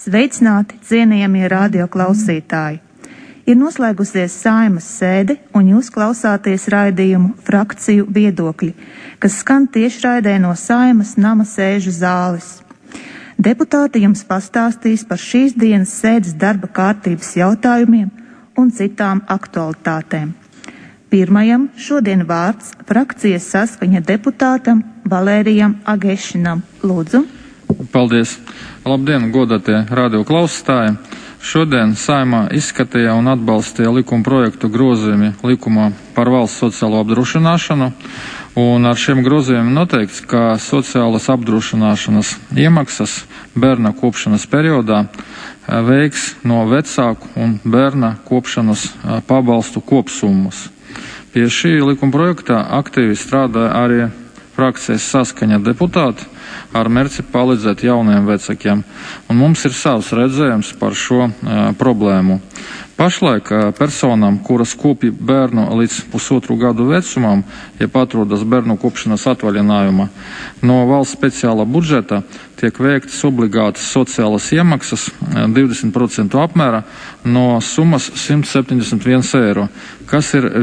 Sveicināti, cienījamie radioklausītāji! Ir noslēgusies Saeimas sēde, un jūs klausāties raidījumu Frakciju viedokļi, kas skan tiešraidē no Saeimas nama sēžu zāles. Deputāti jums pastāstīs par šīs dienas sēdes darba kārtības jautājumiem un citām aktualitātēm. Pirmajam šodien vārds frakcijas Saskaņa deputātam Valērijam Agešinam. Lūdzu. Paldies! Labdien, godātie radioklausītāji! Šodien Saeimā izskatīja un atbalstīja likuma projektu grozījumi likumā par valsts sociālo apdrošināšanu, un ar šiem grozījumiem noteikts, ka sociālas apdrošināšanas iemaksas bērna kopšanas periodā veiks no vecāku un bērna kopšanas pabalstu kopsummas. Pie šī likuma projekta aktīvi strādāja arī frakcijas Saskaņa deputāti ar mērķi palīdzēt jauniem vecākiem, un mums ir savs redzējums par šo problēmu. Pašlaik personām, kuras kopja bērnu līdz 1,5 gadu vecumam, jeb atrodas bērnu kopšanas atvaļinājumā, no valsts speciālā budžeta tiek veiktas obligātas sociālas iemaksas 20% apmērā no summas 171 eiro, kas ir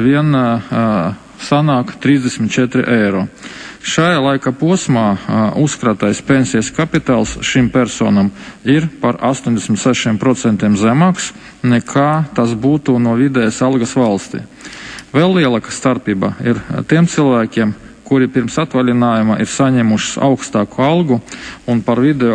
sanāk 34 eiro. Šajā laika posmā uzkrātais pensijas kapitāls šim personam ir par 86% zemāks nekā tas būtu no vidējas algas valstī. Vēl lielāka starpība ir tiem cilvēkiem, kuri pirms atvaļinājuma ir saņēmuši augstāku algu un par vidējo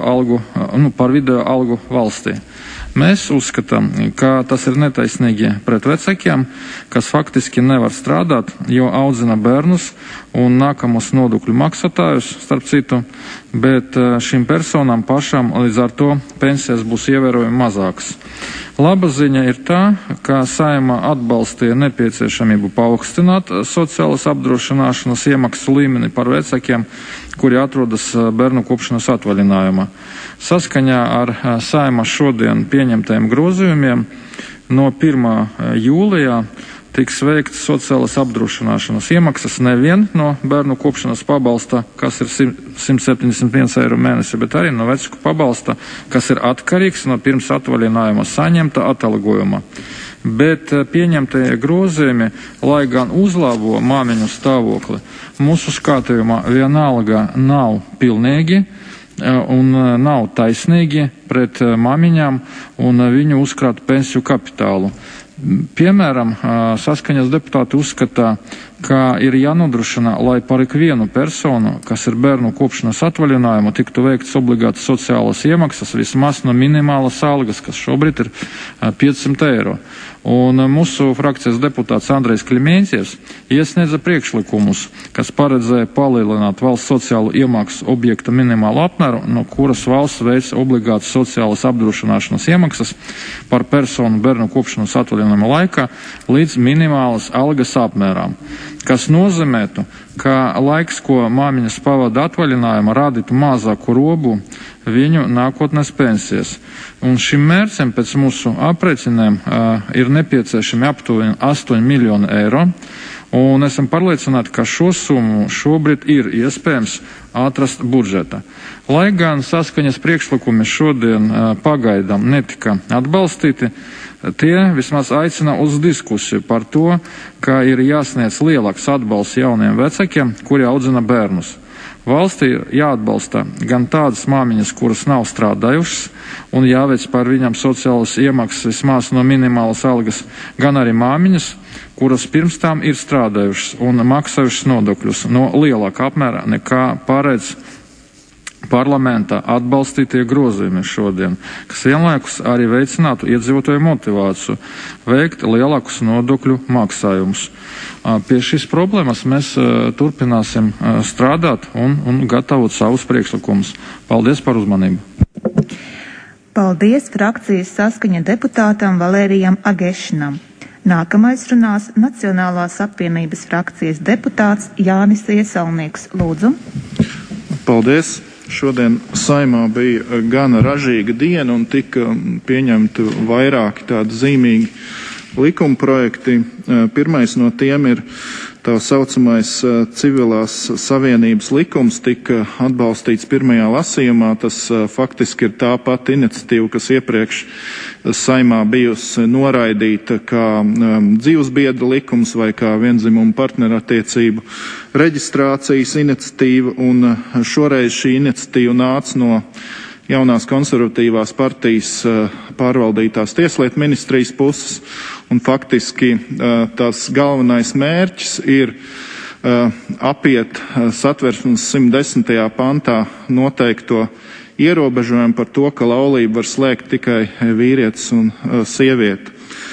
algu valstī. Mēs uzskatām, ka tas ir netaisnīgi pret vecākiem, kas faktiski nevar strādāt, jo audzina bērnus un nākamos nodokļu maksātājus, starp citu, bet šīm personām pašām līdz ar to pensijas būs ievērojami mazākas. Laba ziņa ir tā, ka Saeima atbalstīja nepieciešamību paaugstināt sociālas apdrošināšanas iemaksu līmeni par vecākiem, kuri atrodas bērnu kopšanas atvaļinājumā. Saskaņā ar Saeimas šodien pieņemtajiem grozījumiem no 1. jūlijā tiks veikts sociālas apdrošināšanas iemaksas nevien no bērnu kopšanas pabalsta, kas ir 171 eiro mēnesi, bet arī no vecāku pabalsta, kas ir atkarīgs no pirms atvaļinājuma saņemta atalgojuma. Bet pieņemtie grozījumi, lai gan uzlabo māmiņu stāvokli, mūsu skatījumā vienalga nav pilnīgi un nav taisnīgi pret māmiņām un viņu uzkrātu pensiju kapitālu. Piemēram, Saskaņas deputāti uzskatā, ka ir jānodrošina, lai par ikvienu personu, kas ir bērnu kopšanas atvaļinājuma, tiktu veikts obligātas sociālas iemaksas vismaz no minimālas algas, kas šobrīd ir 500 eiro. Un mūsu frakcijas deputāts Andrejs Klimēņcievs iesniedza priekšlikumus, kas paredzēja palielināt valsts sociālo iemaksu objekta minimālu apmēru, no kuras valsts veic obligātas sociālas apdrošināšanas iemaksas par personu bērnu kopšanas atvaļinājuma laikā līdz minimālas algas apmērām, kas nozīmētu, ka laiks, ko māmiņas pavada atvaļinājuma, radītu mazāku robu viņu nākotnes pensijas. Un šim mērķim pēc mūsu aprēķiniem ir nepieciešami aptuveni 8 miljoni eiro, un esam pārliecināti, ka šo summu šobrīd ir iespējams atrast budžeta. Lai gan Saskaņas priekšlikumi šodien pagaidām netika atbalstīti, tie vismaz aicina uz diskusiju par to, ka ir jāsniedz lielāks atbalsts jauniem vecākiem, kuri audzina bērnus. Valstī ir jāatbalsta gan tādas māmiņas, kuras nav strādājušas, un jāveic par viņam sociālas iemaksas vismaz no minimālas algas, gan arī māmiņas, kuras pirms tām ir strādājušas un maksājušas nodokļus no lielāka apmēra nekā paredz parlamenta atbalstītie grozījumi šodien, kas vienlaikus arī veicinātu iedzīvotāju motivāciju veikt lielākus nodokļu maksājumus. Pie šīs problēmas mēs turpināsim strādāt un gatavot savus priekšlikumus. Paldies par uzmanību. Paldies frakcijas Saskaņa deputātam Valērijam Agešinam. Nākamais runās Nacionālās apvienības frakcijas deputāts Jānis Iesaulnieks. Lūdzu. Paldies. Šodien Saeimā bija gana ražīga diena un tika pieņemti vairāki tādi zīmīgi likuma projekti. Pirmais no tiem ir tā saucamais civilās savienības likums tika atbalstīts pirmajā lasījumā. Tas faktiski ir tā pati iniciatīva, kas iepriekš Saeimā bijusi noraidīta kā dzīvesbiedra likums vai kā viendzimumu partnerattiecību reģistrācijas iniciatīva, un šoreiz šī iniciatīva nāca no jaunās konservatīvās partijas pārvaldītās tieslietu ministrijas puses, un faktiski tās galvenais mērķis ir apiet Satversmes 110. pantā noteikto ierobežojumu par to, ka laulību var slēgt tikai vīrietis un sieviete.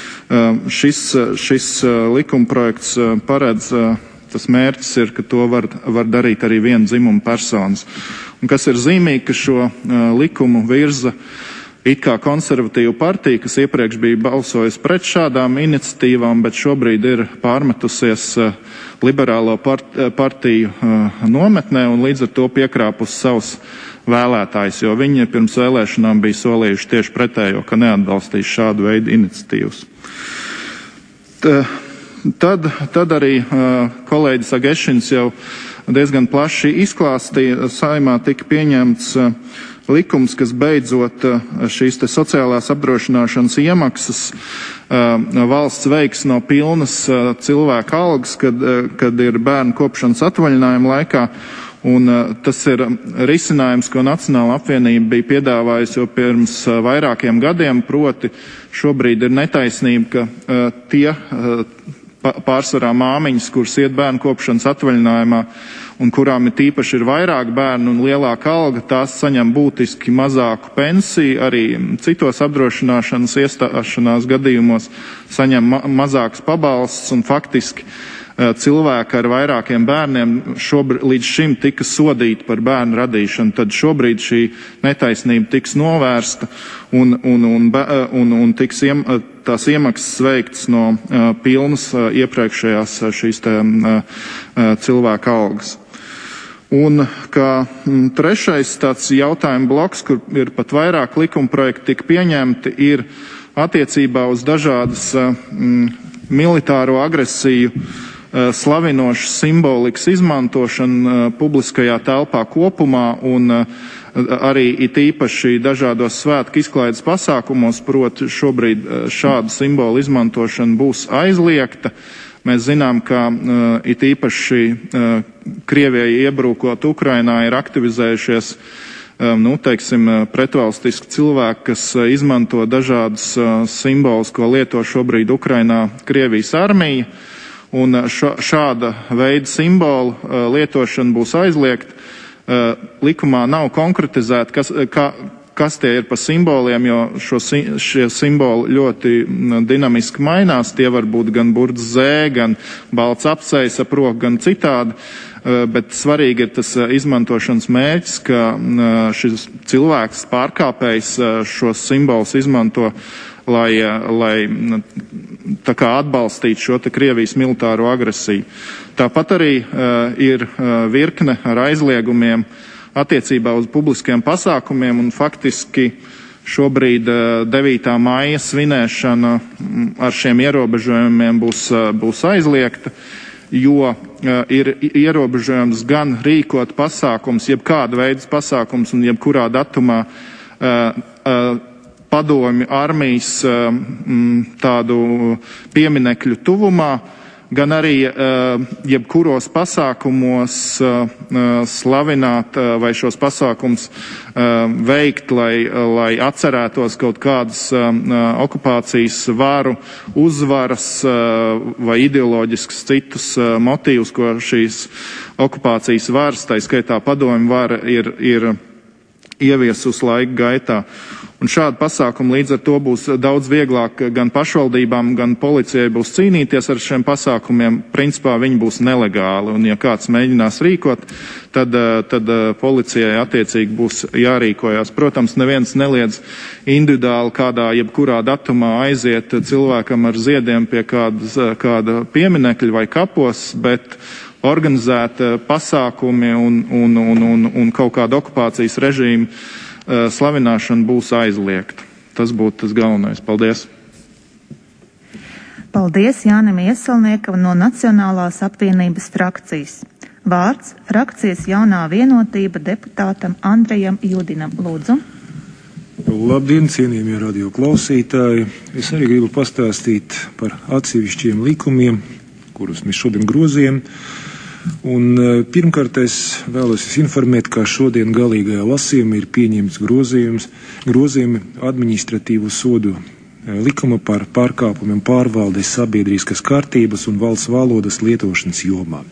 Šis likumprojekts paredz, tas mērķis ir, ka to var darīt arī viena dzimuma personas. Un kas ir zīmīgi, ka šo likumu virza it kā konservatīva partija, kas iepriekš bija balsojusi pret šādām iniciatīvām, bet šobrīd ir pārmetusies liberālo partiju nometnē un līdz ar to piekrāpus savus vēlētājus, jo viņi pirms vēlēšanām bija solījuši tieši pretējo, ka neatbalstīs šādu veidu iniciatīvas. Tad arī kolēģis Agešins jau diezgan plaši izklāstīja. Saeimā tika pieņemts likums, kas beidzot šīs te sociālās apdrošināšanas iemaksas valsts veiks no pilnas cilvēka algas, kad ir bērnu kopšanas atvaļinājuma laikā. Un tas ir risinājums, ko Nacionāla apvienība bija piedāvājusi jau pirms vairākiem gadiem, proti šobrīd ir netaisnība, ka tie pārsvarā māmiņas, kuras iet bērnu kopšanas atvaļinājumā un kurām ir tīpaši ir vairāk bērnu un lielāka alga, tās saņem būtiski mazāku pensiju, arī citos apdrošināšanas iestāšanās gadījumos saņem mazāks pabalsts, un faktiski cilvēki ar vairākiem bērniem līdz šim tika sodīti par bērnu radīšanu. Tad šobrīd šī netaisnība tiks novērsta un tiks tās iemaksas veikts no pilnas iepriekšējās šīs cilvēka algas. Un kā trešais tāds jautājuma bloks, kur ir pat vairāk likumprojekti tika pieņemti, ir attiecībā uz dažādas militāro agresiju slavinošas simbolikas izmantošanu publiskajā telpā kopumā un arī it īpaši dažādos svētku izklaides pasākumos, proti šobrīd šādu simbolu izmantošana būs aizliegta. Mēs zinām, ka it īpaši Krievijai iebrukot Ukrainā ir aktivizējušies pretvalstiski cilvēki, kas izmanto dažādus simbolus, ko lieto šobrīd Ukrainā Krievijas armija. Un šāda veida simbolu lietošana būs aizliegta. Likumā nav konkretizēta, kas tie ir pa simboliem, jo šie simboli ļoti dinamiski mainās. Tie var būt gan burts Z, gan balts apsejs ap roku, gan citādi. Bet svarīgi ir tas izmantošanas mērķis, ka šis cilvēks pārkāpējs šos simbolus izmanto, lai tā kā atbalstītu šo te Krievijas militāro agresiju. Tāpat arī ir virkne ar aizliegumiem attiecībā uz publiskiem pasākumiem, un faktiski šobrīd 9. maija svinēšana ar šiem ierobežojumiem būs aizliegta, jo ir ierobežojums gan rīkot pasākums, jebkāda veida pasākums un jebkurā datumā padomju armijas tādu pieminekļu tuvumā, gan arī jebkuros pasākumos slavināt vai šos pasākums veikt, lai atcerētos kaut kādas okupācijas varu uzvaras vai ideoloģiskus citus motīvus, ko šīs okupācijas varas, tā skaitā padomju vara, ir ieviesus laika gaitā. Un šādi pasākumi līdz ar to būs daudz vieglāk gan pašvaldībām, gan policijai būs cīnīties ar šiem pasākumiem. Principā viņi būs nelegāli, un ja kāds mēģinās rīkot, tad policijai attiecīgi būs jārīkojās. Protams, neviens neliedz individuāli kādā jebkurā datumā aiziet cilvēkam ar ziediem pie kāda pieminekļa vai kapos, bet organizēt pasākumi un kaut kāda okupācijas režīma slavināšana būs aizliegta. Tas būtu tas galvenais. Paldies! Paldies Jānim Ieselniekam no Nacionālās apvienības frakcijas. Vārds frakcijas Jaunā vienotība deputātam Andrejam Judinam. Lūdzu. Labdien, cienījamie radio klausītāji! Es arī gribu pastāstīt par atsevišķiem likumiem, kurus mēs šodien grozījam. Un pirmkārt es vēlos jūs informēt, ka šodien galīgajā lasījumā ir pieņemts grozījumi administratīvu sodu likuma par pārkāpumiem pārvaldes, sabiedriskas kārtības un valsts valodas lietošanas jomā.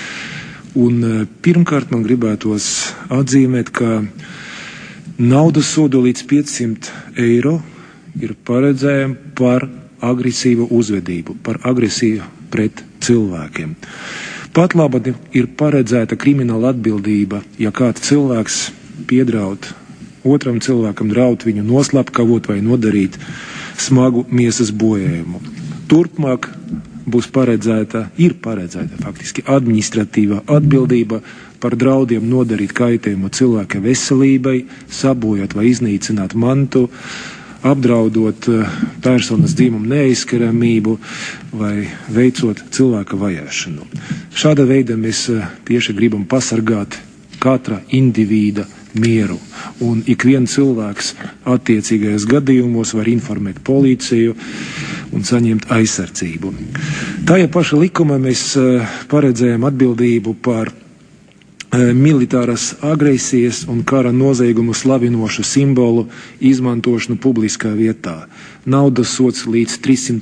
Un pirmkārt man gribētos atzīmēt, ka naudas sodu līdz 500 eiro ir paredzējama par agresīvu uzvedību, par agresiju pret cilvēkiem. Pat labi ir paredzēta krimināla atbildība, ja kāds cilvēks piedraud otram cilvēkam, draud viņu noslapkavot vai nodarīt smagu miesas bojājumu. Turpmāk būs ir paredzēta faktiski administratīvā atbildība par draudiem nodarīt kaitējumu cilvēka veselībai, sabojāt vai iznīcināt mantu, apdraudot personas dzīvumu neaizskaramību vai veicot cilvēka vajāšanu. Šāda veida mēs tieši gribam pasargāt katra indivīda mieru, un ik viens cilvēks attiecīgajos gadījumos var informēt policiju un saņemt aizsardzību. Tajā paša likuma mēs paredzējam atbildību par militāras agresijas un kara noziegumu slavinošu simbolu izmantošanu publiskā vietā. Naudas sods līdz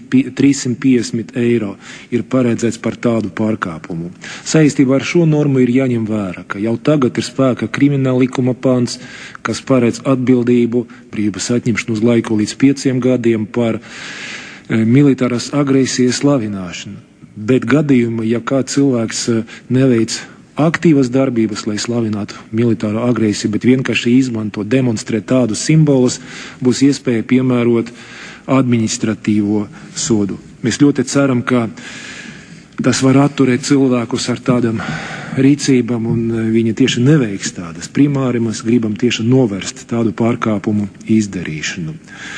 350 eiro ir paredzēts par tādu pārkāpumu. Saistībā ar šo normu ir jāņem vērā, ka jau tagad ir spēka krimināla likuma pants, kas paredz atbildību, brīvības atņemšanu uz laiku līdz 5 gadiem par militāras agresijas slavināšanu. Bet gadījumā, ja kāds cilvēks neveic aktīvas darbības, lai slavinātu militāro agresiju, bet vienkārši izmanto, demonstrē tādus simbolus, būs iespēja piemērot administratīvo sodu. Mēs ļoti ceram, ka tas var atturēt cilvēkus ar tādām rīcībām, un viņi tieši neveiks tādas. Primāri mēs gribam tieši novērst tādu pārkāpumu izdarīšanu.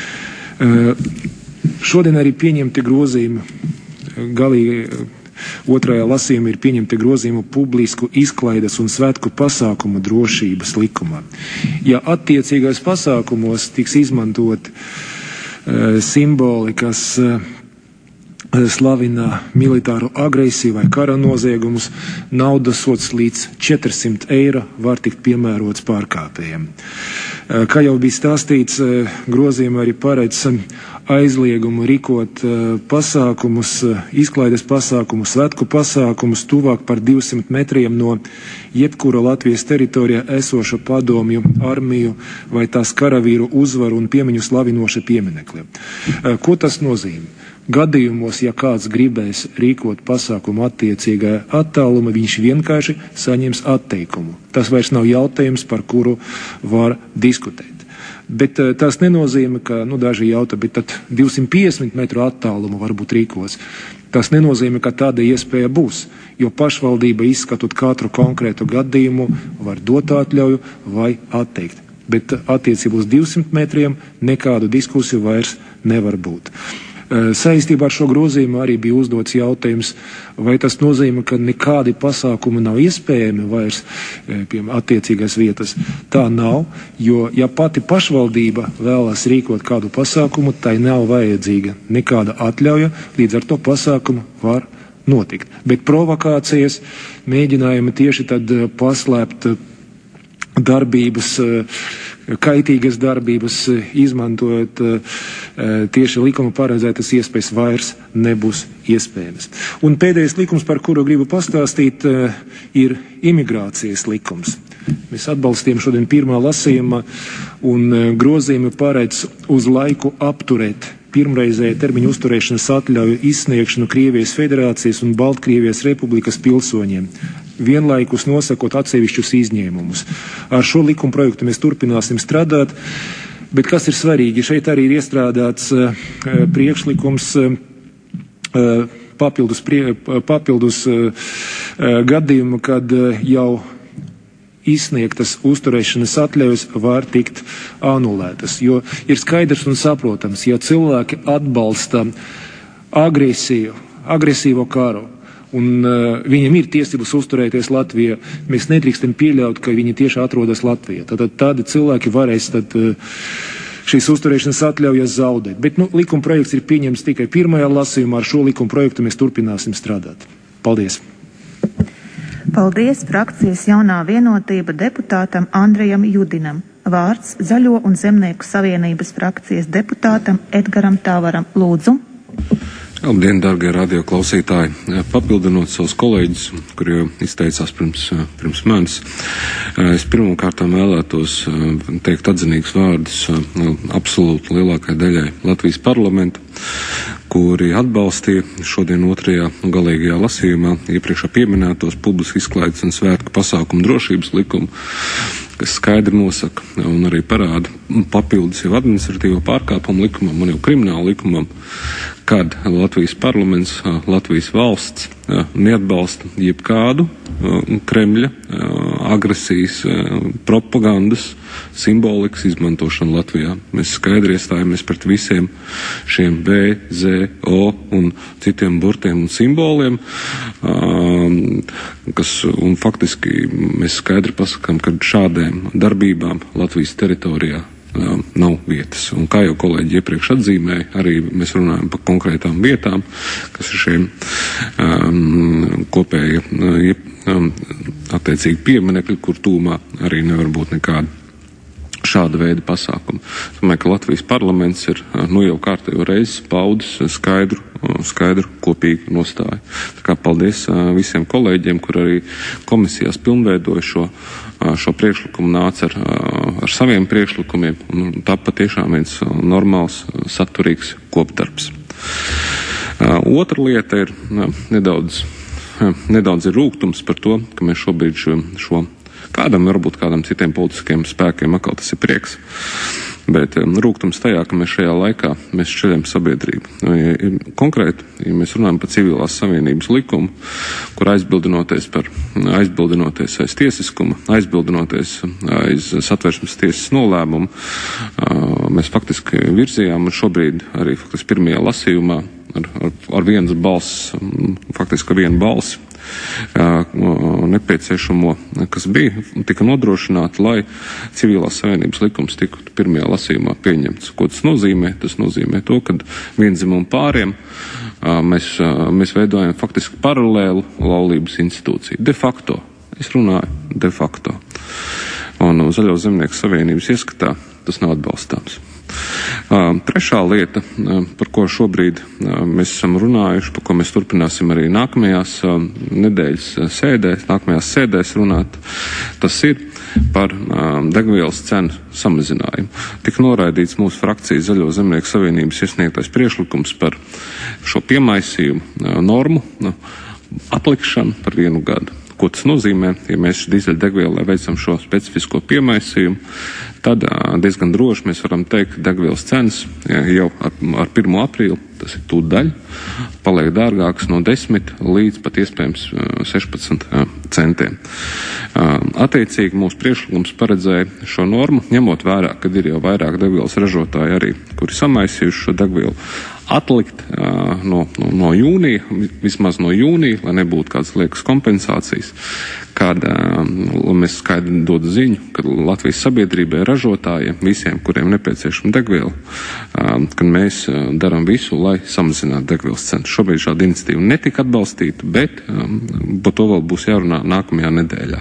Šodien arī pieņemti grozījumi galīgi. Otrajā lasījumā ir pieņemti grozījumi publisku izklaides un svētku pasākumu drošības likumā. Ja attiecīgais pasākumos tiks izmantot simboli, kas slavina militāru agresiju vai kara noziegumus, naudas sods līdz 400 eiro var tikt piemērots pārkāpējiem. Kā jau bija stāstīts, grozījumi arī paredz aizliegumu rīkot pasākumus, izklaides pasākumus, svētku pasākumus tuvāk par 200 metriem no jebkura Latvijas teritorijā esoša padomju, armiju vai tās karavīru uzvaru un piemiņu slavinoša pieminekļa. Ko tas nozīmē? Gadījumos, ja kāds gribēs rīkot pasākumu attiecīgā attāluma, viņš vienkārši saņems atteikumu. Tas vairs nav jautājums, par kuru var diskutēt. Bet tas nenozīmē, ka, daži jautā, bet tad 250 metru attālumu varbūt rīkos. Tas nenozīmē, ka tāda iespēja būs, jo pašvaldība izskatot katru konkrētu gadījumu var dot atļauju vai atteikt. Bet attiecībā uz 200 metriem nekādu diskusiju vairs nevar būt. Saistībā ar šo grozījumu arī bija uzdots jautājums, vai tas nozīmē, ka nekādi pasākumi nav iespējami vairs pie attiecīgās vietas. Tā nav, jo ja pati pašvaldība vēlas rīkot kādu pasākumu, tai nav vajadzīga nekāda atļauja, līdz ar to pasākumu var notikt. Bet provokācijas mēģinājumi tieši tad paslēpt darbības, kaitīgas darbības, izmantojot tieši likuma paredzētas iespējas vairs nebūs iespējamas. Un pēdējais likums, par kuru gribu pastāstīt, ir imigrācijas likums. Mēs atbalstījām šodien pirmā lasījuma un grozījumi paredz uz laiku apturēt pirmreizēja termiņu uzturēšanas atļauju izsniegšanu Krievijas Federācijas un Baltkrievijas Republikas pilsoņiem, vienlaikus nosakot atsevišķus izņēmumus. Ar šo likuma projektu mēs turpināsim strādāt, bet kas ir svarīgi, šeit arī ir iestrādāts priekšlikums papildus gadījumu, kad jau izsniegtas uzturēšanas atļaujas var tikt anulētas, jo ir skaidrs un saprotams, ja cilvēki atbalsta agresīvo karu. Un viņiem ir tiesības uzturēties Latvijā. Mēs nedrīkstam pieļaut, ka viņi tieši atrodas Latvijā. Tad tādi cilvēki varēs šīs uzturēšanas atļaujas zaudēt. Bet likuma projekts ir pieņemts tikai pirmajā lasījumā. Ar šo likuma projektu mēs turpināsim strādāt. Paldies! Paldies frakcijas Jaunā vienotība deputātam Andrejam Judinam. Vārds Zaļo un Zemnieku savienības frakcijas deputātam Edgaram Tavaram. Lūdzu. Labdien, dārgie radioklausītāji! Papildinot savus kolēģus, kuri jau izteicās pirms manis, es pirmkārt vēlētos teikt atzinīgus vārdus absolūti lielākai daļai Latvijas parlamenta, kuri atbalstīja šodien otrajā galīgajā lasījumā iepriekšā pieminētos publiski izklaides un svētku pasākumu drošības likumu, kas skaidri nosaka un arī parāda papildus jau administratīvo pārkāpumu likumam un jau kriminālu likumam, kad Latvijas parlaments, Latvijas valsts neatbalsta jebkādu Kremļa agresijas, propagandas, simbolikas izmantošanu Latvijā. Mēs skaidri iestājamies pret visiem šiem B, Z, O un citiem burtiem un simboliem, un faktiski mēs skaidri pasakām, ka šādiem darbībām Latvijas teritorijā nav vietas. Un kā jau kolēģi iepriekš atzīmēja, arī mēs runājam par konkrētām vietām, kas ir šiem kopēja attiecīgi pieminekļi, kur tūmā arī nevar būt nekāda šāda veida pasākuma. Es domāju, ka Latvijas parlaments ir jau kārtējo reizi paudis skaidru kopīgu nostāju. Tā kā paldies visiem kolēģiem, kur arī komisijās pilnveidoja šo priekšlikumu, nāca ar saviem priekšlikumiem, un tā patiešām viens normāls, saturīgs kopdarbs. Otra lieta ir nedaudz ir rūgtums par to, ka mēs šobrīd šo varbūt kādam citiem politiskiem spēkiem atkal tas ir prieks. Bet rūgtums tajā, ka mēs šajā laikā šķeļam sabiedrību. Konkrēti, ja mēs runājam par civilās savienības likumu, kur aizbildinoties aiz tiesiskuma, aizbildinoties aiz satversmes tiesas nolēmumu, mēs faktiski virzījām un šobrīd arī faktiski pirmajā lasījumā ar vienas balss, faktiski ar vienu balsi, nepieciešamo, kas tika nodrošināta, lai civilās savienības likums tiktu pirmajā lasījumā pieņemts. Ko tas nozīmē? Tas nozīmē to, ka viendzimumu pāriem mēs veidojam faktiski paralēlu laulības institūciju. De facto. Es runāju de facto. Un Zaļo Zemnieku savienības ieskatā tas nav atbalstāms. Trešā lieta, par ko šobrīd mēs esam runājuši, par ko mēs turpināsim arī nākamajās nedēļas sēdēs runāt, tas ir par degvielas cenu samazinājumu. Tik noraidīts mūsu frakcijas Zaļo Zemnieku savienības iesniegtais priekšlikums par šo piemaisījumu normu atlikšanu par 1 gadu. Ko tas nozīmē, ja mēs dīzeļdegvielai veicam šo specifisko piemaisījumu, tad diezgan droši mēs varam teikt, ka degvielas cenas jau ar 1. aprīli, tas ir tūdaļ, paliek dārgākas no 10 līdz pat iespējams 16 centiem. Attiecīgi mūsu priekšlikums paredzēja šo normu, ņemot vērā, kad ir jau vairāk degvielas ražotāji arī, kuri samaisījuši šo degvielu, atlikt no jūnija, vismaz no jūnija, lai nebūtu kādas liekas kompensācijas, kad mēs skaidri dod ziņu, ka Latvijas sabiedrībai, ražotājiem, visiem, kuriem nepieciešama degviela, kad mēs darām visu, lai samazinātu degvielas cenu. Šobrīd šāda iniciatīva netika atbalstīta, bet par to vēl būs jārunā nākamajā nedēļā.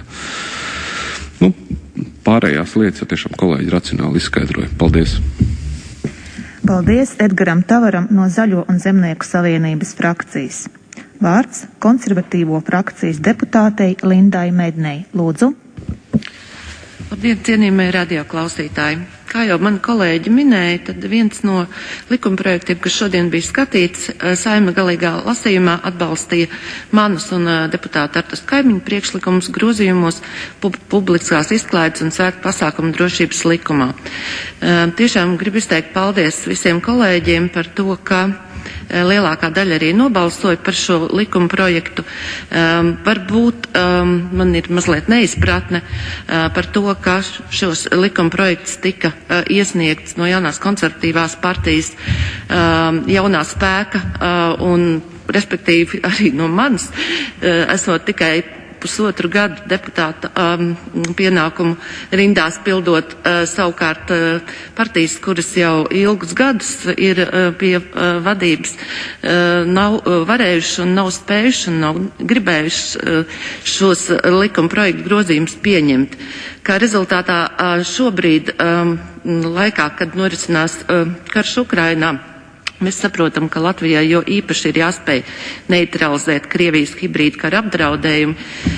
Pārējās lietas jau tiešām kolēģi racionāli izskaidroja. Paldies! Paldies Edgaram Tavaram no Zaļo un Zemnieku savienības frakcijas. Vārds konservatīvo frakcijas deputātei Lindai Mednei. Lūdzu. Labdien, cienījamie radioklausītāji! Kā jau mani kolēģi minēja, tad viens no likumprojektiem, kas šodien bija skatīts, Saeima galīgā lasījumā atbalstīja manus un deputāta Artas Kaimiņu priekšlikumus grozījumos publiskās izklaides un svētku pasākumu drošības likumā. Tiešām gribu izteikt paldies visiem kolēģiem par to, ka lielākā daļa arī nobalsoja par šo likuma projektu. Varbūt man ir mazliet neizpratne par to, ka šos likuma projekts tika iesniegts no jaunās konservatīvās partijas jaunā spēka un, respektīvi, arī no manis, esot tikai pusotru gadu deputāta pienākumu rindās pildot, savukārt partijas, kuras jau ilgus gadus ir pie vadības, nav varējuši un nav spējuši un nav gribējuši šos likuma projektu grozījumus pieņemt. Kā rezultātā šobrīd laikā, kad norisinās karš Ukrainā, mēs saprotam, ka Latvijai jo īpaši ir jāspēj neutralizēt Krievijas hibrīdu kara apdraudējumu,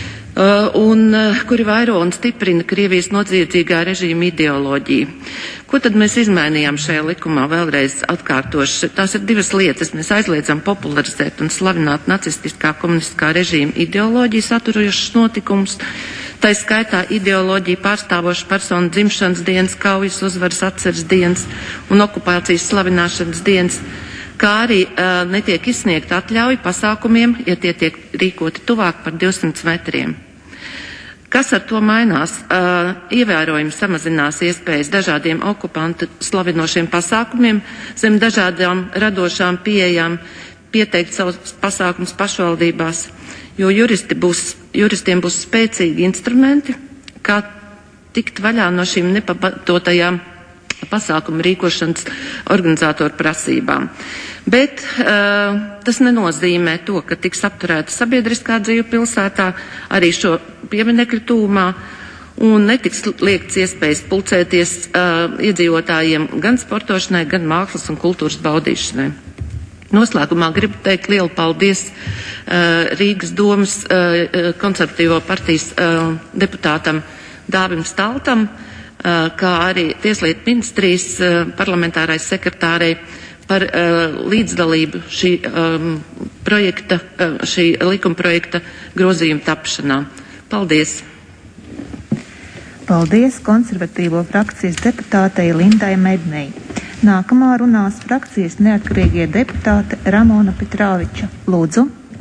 kuri vairo un stiprina Krievijas noziedzīgā režīma ideoloģiju. Ko tad mēs izmainījām šajā likumā? Vēlreiz atkārtoši. Tās ir divas lietas. Mēs aizliedzam popularizēt un slavināt nacistiskā komunistiskā režīma ideoloģiju saturošas notikumus. Tā skaitā ideoloģija pārstāvoša personu dzimšanas dienas, kaujas uzvaras atceres dienas un okupācijas slavināšanas dienas, kā arī netiek izsniegta atļauja pasākumiem, ja tie tiek rīkoti tuvāk par 200 metriem. Kas ar to mainās? Ievērojami samazinās iespējas dažādiem okupantu slavinošiem pasākumiem, zem dažādām radošām pieejām pieteikt savus pasākumus pašvaldībās, jo juristiem būs spēcīgi instrumenti, kā tikt vaļā no šīm nepamatotajām pasākumu rīkošanas organizatoru prasībām. Bet tas nenozīmē to, ka tiks apturēta sabiedriskā dzīve pilsētā, arī šo pieminekļu tūmā, un netiks liekts iespējas pulcēties iedzīvotājiem gan sportošanai, gan mākslas un kultūras baudīšanai. Noslēgumā gribu teikt lielu paldies Rīgas domas konservatīvo partijas deputātam Dāvim Staltam, kā arī Tieslietu ministrijas parlamentārai sekretārei par līdzdalību šī likuma projekta grozījuma tapšanā. Paldies! Paldies konservatīvo frakcijas deputātei Lindai Mednei. Nākamā runās frakcijas neatkarīgie deputāte Ramona Petrāviča. Lūdzu.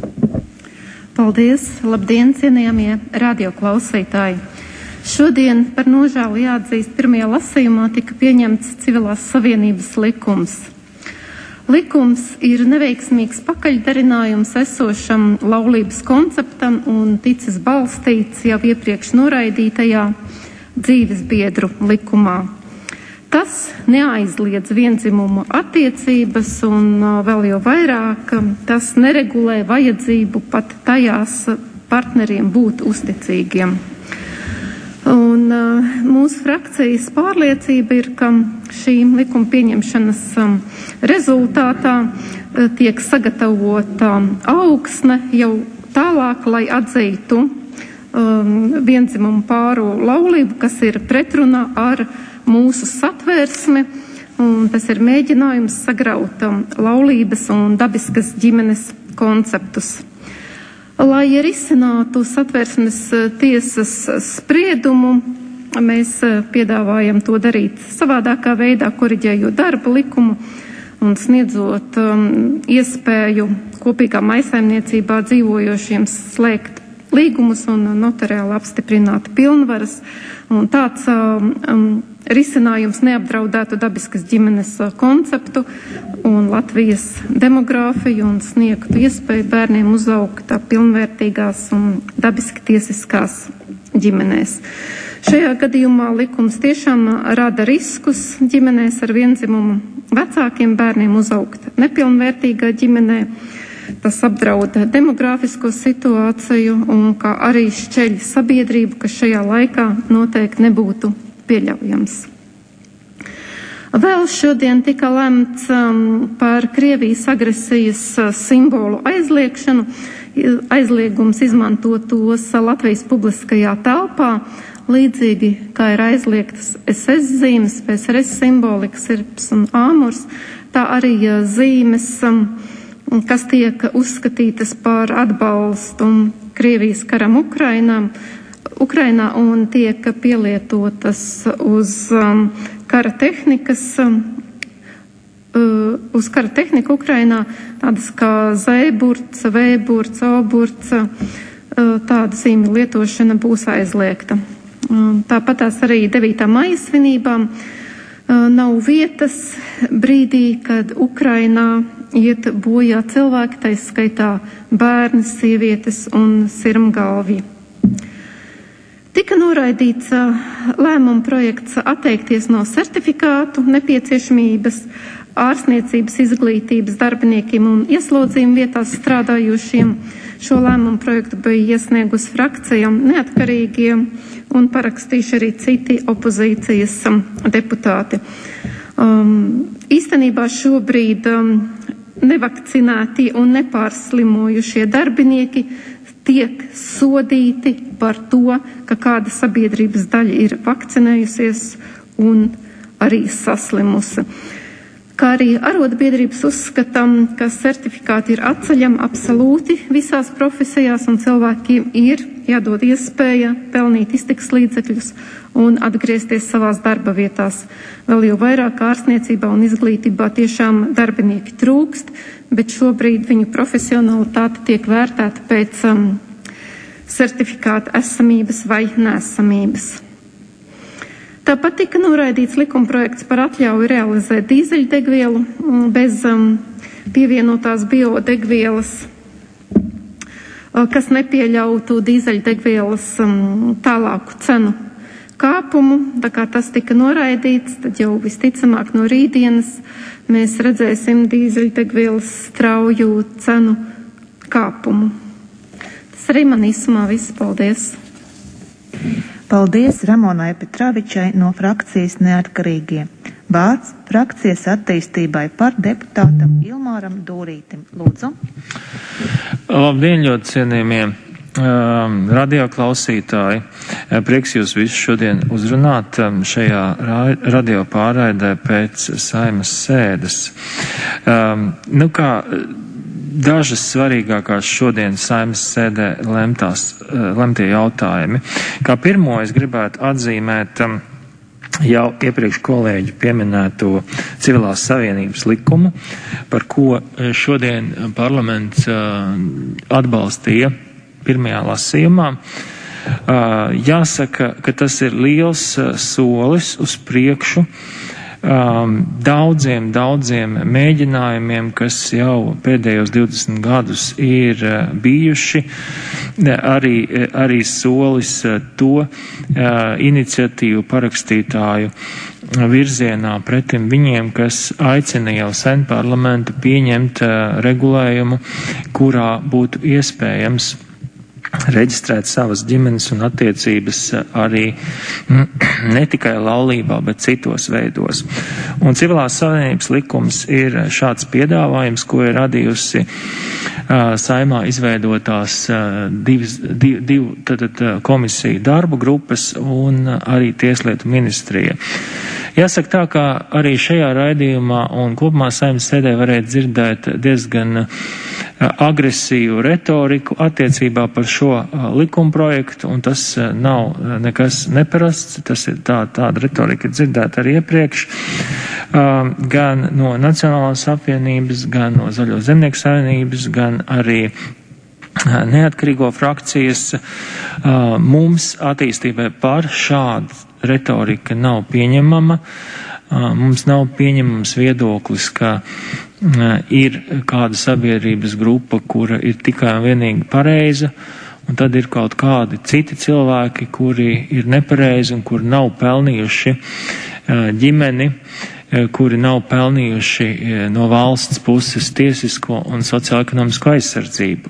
Paldies! Labdien, cienījamie radioklausītāji! Šodien par nožēlu jāatzīst pirmajā lasījumā tika pieņemts Civilās savienības likums. Likums ir neveiksmīgs pakaļdarinājums esošam laulības konceptam un ticis balstīts jau iepriekš noraidītajā dzīvesbiedru likumā. Tas neaizliedz viendzimumu attiecības un vēl jau vairāk tas neregulē vajadzību pat tajās partneriem būt uzticīgiem. Un mūsu frakcijas pārliecība ir, ka šīm likuma pieņemšanas rezultātā tiek sagatavota augsne jau tālāk, lai atzītu viendzimumu pāru laulību, kas ir pretrunā ar mūsu satvērsmi, un tas ir mēģinājums sagraut laulības un dabiskas ģimenes konceptus. Lai risinātu satvērsmes tiesas spriedumu, mēs piedāvājam to darīt savādākā veidā, koriģējot darba likumu un sniedzot iespēju kopīgā maisaimniecībā dzīvojošiem slēgt līgumus un notariāli apstiprināt pilnvaras. Un tāds risinājums neapdraudētu dabiskas ģimenes konceptu un Latvijas demogrāfiju un sniegtu iespēju bērniem uzaugt pilnvērtīgās un dabiski tiesiskās ģimenēs. Šajā gadījumā likums tiešām rada riskus ģimenēs ar viendzimumu vecākiem bērniem uzaugt nepilnvērtīgā ģimenē. Tas apdraud demogrāfisko situāciju un kā arī šķeļ sabiedrību, kas šajā laikā noteikti nebūtu pieļaujams. Vēl šodien tika lemts par Krievijas agresijas simbolu aizliekšanu. Aizliegums izmantot tos Latvijas publiskajā telpā, līdzīgi kā ir aizliegtas SS zīmes, PSRS simbolika, sirps un āmurs, tā arī zīmes, kas tiek uzskatītas par atbalstu Krievijas karam Ukrainā un tiek pielietotas uz kara tehniku Ukrainā, tādas kā zēburts, vēburts, oburts, tāda zīmju lietošana būs aizliegta. Tāpat tās arī 9. maija svinībām nav vietas brīdī, kad Ukrainā iet bojā cilvēki, tā skaitā bērni, sievietes un sirmgalvji. Tika noraidīts lēmuma projekts atteikties no certifikātu nepieciešamības ārstniecības izglītības darbiniekiem un ieslodzījuma vietās strādājošiem. Šo lēmumu projektu bija iesniegusi frakcija neatkarīgie un parakstījuši arī citi opozīcijas deputāti. Īstenībā šobrīd nevakcinētie un nepārslimojušie darbinieki tiek sodīti par to, ka kāda sabiedrības daļa ir vakcinējusies un arī saslimusi. Kā arī arotbiedrības uzskatām, ka certifikāti ir atceļami absolūti visās profesijās un cilvēkiem ir jādod iespēja pelnīt iztikas līdzekļus un atgriezties savās darba vietās. Vēl jau vairāk ārstniecībā un izglītībā tiešām darbinieki trūkst, bet šobrīd viņu profesionalitāte tiek vērtēta pēc certifikāta esamības vai neesamības. Tāpat tika noraidīts likumprojekts par atļauju realizēt dīzeļdegvielu bez pievienotās biodegvielas, kas nepieļautu dīzeļdegvielas tālāku cenu kāpumu. Tā kā tas tika noraidīts, tad jau visticamāk no rītdienas mēs redzēsim dīzeļdegvielas strauju cenu kāpumu. Tas arī man īsumā viss. Paldies! Paldies Ramonai Petravičai no frakcijas Neatkarīgie. Vārds frakcijas attīstībai par deputātam Ilmāram Dūrītim. Lūdzu. Labdien, ļoti cienījamie radioklausītāji. Prieks jūs visus šodien uzrunāt šajā radio pārraidē pēc Saeimas sēdes. Dažas svarīgākās šodien Saeimas sēdē lemtie jautājumi. Kā pirmo es gribētu atzīmēt jau iepriekš kolēģi pieminēto civilās savienības likumu, par ko šodien parlaments atbalstīja pirmajā lasījumā. Jāsaka, ka tas ir liels solis uz priekšu daudziem mēģinājumiem, kas jau pēdējos 20 gadus ir bijuši, arī solis to iniciatīvu parakstītāju virzienā pretim viņiem, kas aicina jau sen parlamentu pieņemt regulējumu, kurā būtu iespējams reģistrēt savas ģimenes un attiecības arī ne tikai laulībā, bet citos veidos. Un civilās savienības likums ir šāds piedāvājums, ko ir radījusi Saeimā izveidotās divu komisiju darbu grupas un arī Tieslietu ministrija. Jāsaka tā, ka arī šajā raidījumā un kopumā Saeimas sēdē varētu dzirdēt diezgan agresīvu retoriku attiecībā par šo likumprojektu, un tas nav nekas neparasts, tas ir tāda retorika dzirdēta arī iepriekš, gan no Nacionālās apvienības, gan no Zaļo zemnieku savienības, gan arī neatkarīgo frakcijas. Mums attīstībai par šādu retorika nav pieņemama. Mums nav pieņemams viedoklis, ka ir kāda sabiedrības grupa, kura ir tikai un vienīgi pareiza, un tad ir kaut kādi citi cilvēki, kuri ir nepareizi un kuri nav pelnījuši ģimeni, kuri nav pelnījuši no valsts puses tiesisko un sociālo-ekonomisko aizsardzību.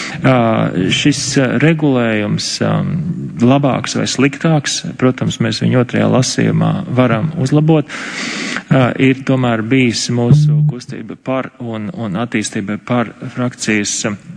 Šis regulējums labāks vai sliktāks, protams, mēs viņu otrajā lasījumā varam uzlabot, ir tomēr bijis mūsu kustība par un attīstība par frakcijas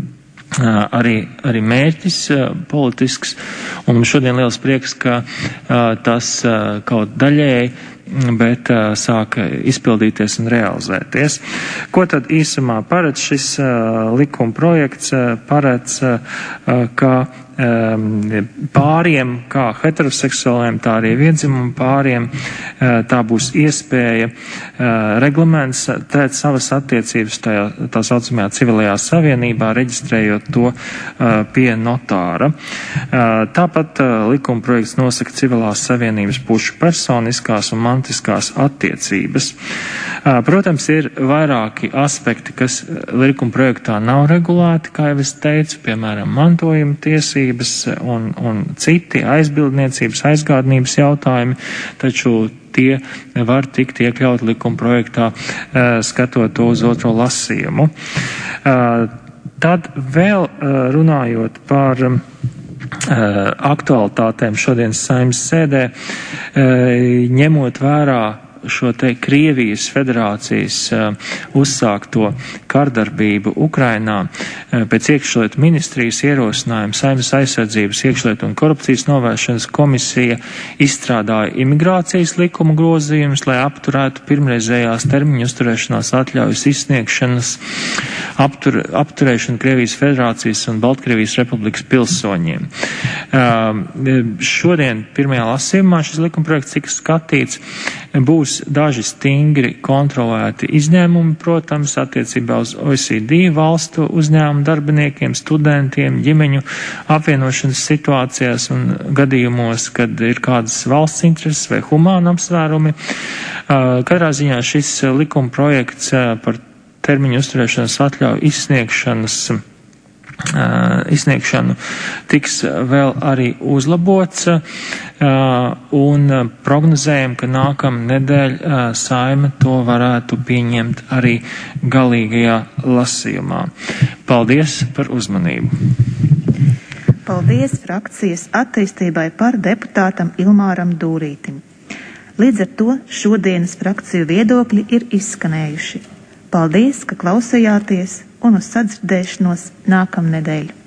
arī mērķis politisks, un mums šodien liels prieks, ka tas kaut daļēji, bet sāka izpildīties un realizēties. Ko tad īsumā paredz šis likuma projekts? Paredz, ka pāriem, kā heteroseksuāliem, tā arī viendzimumu pāriem, tā būs iespēja reglamentēt savas attiecības tā saucamajā civilajā savienībā, reģistrējot to pie notāra. Tāpat likuma projekts nosaka civilās savienības pušu personiskās un mantiskās attiecības. Protams, ir vairāki aspekti, kas likuma projektā nav regulēti, kā jau es teicu, piemēram, mantojuma tiesības un citi aizbildniecības, aizgādnības jautājumi, taču tie var tikt iekļaut likuma projektā, skatot to uz otro lasījumu. Tad vēl runājot par aktualitātēm šodienas Saeimas sēdē, ņemot vērā šo te Krievijas federācijas uzsākto kardarbību Ukrainā, pēc iekšlietu ministrijas ierosinājuma Saeimas aizsardzības, iekšlietu un korupcijas novēršanas komisija izstrādāja imigrācijas likuma grozījumus, lai apturētu pirmreizējās termiņu uzturēšanās atļaujas izsniegšanas apturēšanu Krievijas federācijas un Baltkrievijas republikas pilsoņiem. Šodien pirmajā lasījumā šis likumprojekts tika skatīts. Būs daži stingri kontrolēti izņēmumi, protams, attiecībā uz OECD valstu uzņēmumu darbiniekiem, studentiem, ģimeņu apvienošanas situācijās un gadījumos, kad ir kādas valsts intereses vai humāna apsvērumi. Katrā ziņā šis likuma projekts par termiņu uzturēšanas atļauju izsniegšanu tiks vēl arī uzlabots, un prognozējam, ka nākamnedēļ Saeima to varētu pieņemt arī galīgajā lasījumā. Paldies par uzmanību. Paldies frakcijas attīstībai par deputātam Ilmāram Dūrītim. Līdz ar to šodienas frakciju viedokļi ir izskanējuši. Paldies, ka klausījāties, un uz sadzirdēšanos nākamnedēļ.